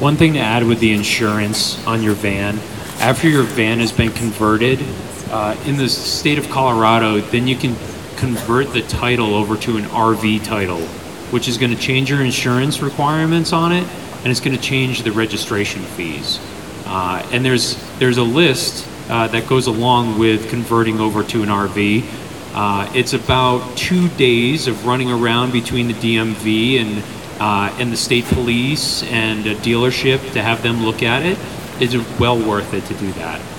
One thing to add with the insurance on your van, after your van has been converted, in the state of Colorado, then you can convert the title over to an RV title, which is going to change your insurance requirements on it, and it's going to change the registration fees. And there's a list that goes along with converting over to an RV. It's about 2 days of running around between the DMV and the state police and a dealership to have them look at it. It's well worth it to do that.